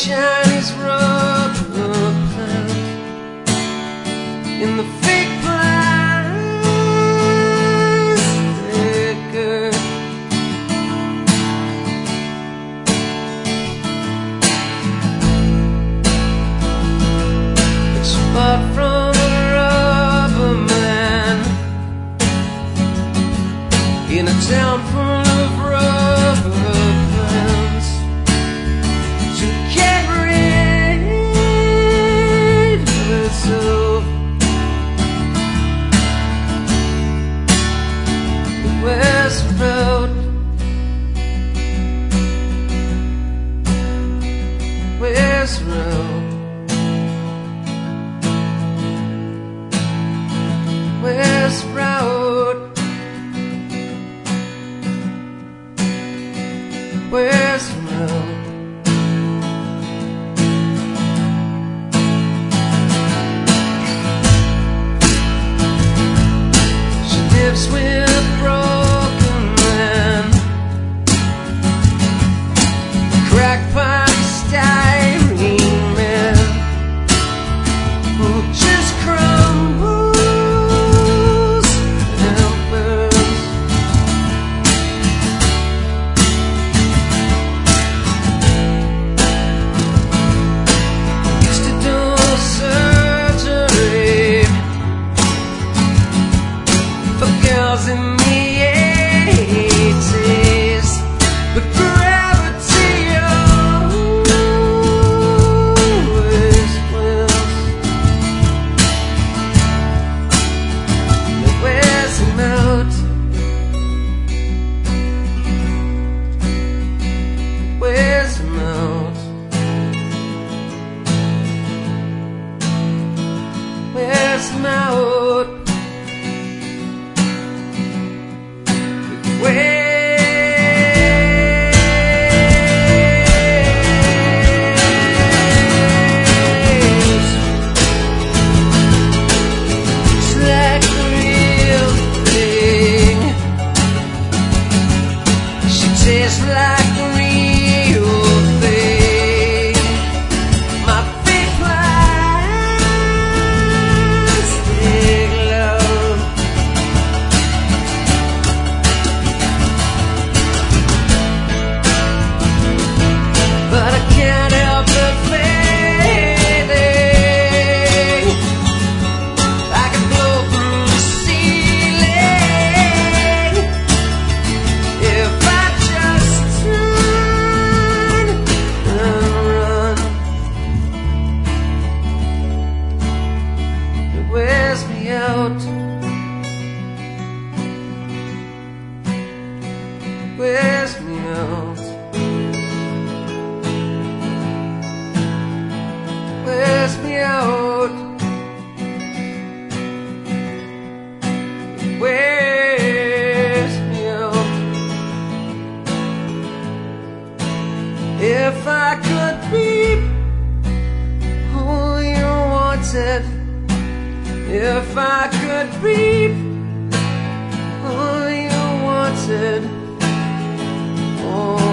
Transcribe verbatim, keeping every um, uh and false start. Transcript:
Chinese rubber plant in the fake plastic earth. It's bought from a rubber man in a town full of rubber plants. To get rid of itself, the West Road, West Road, West Road, West Road. She lives with a broken man, crackpot styrene man who just crumbles and burns. Used to do surgery for girls in the eighties, but gravity always wins. And it wears him out, wears him out, wears him out. Tastes like the real thing. My big plastic love. But I can't help but fading. I can blow through the ceiling if I wears me out, wears me out, wears me out, wears me out. If I could be who you wanted, if I could be who you wanted, oh.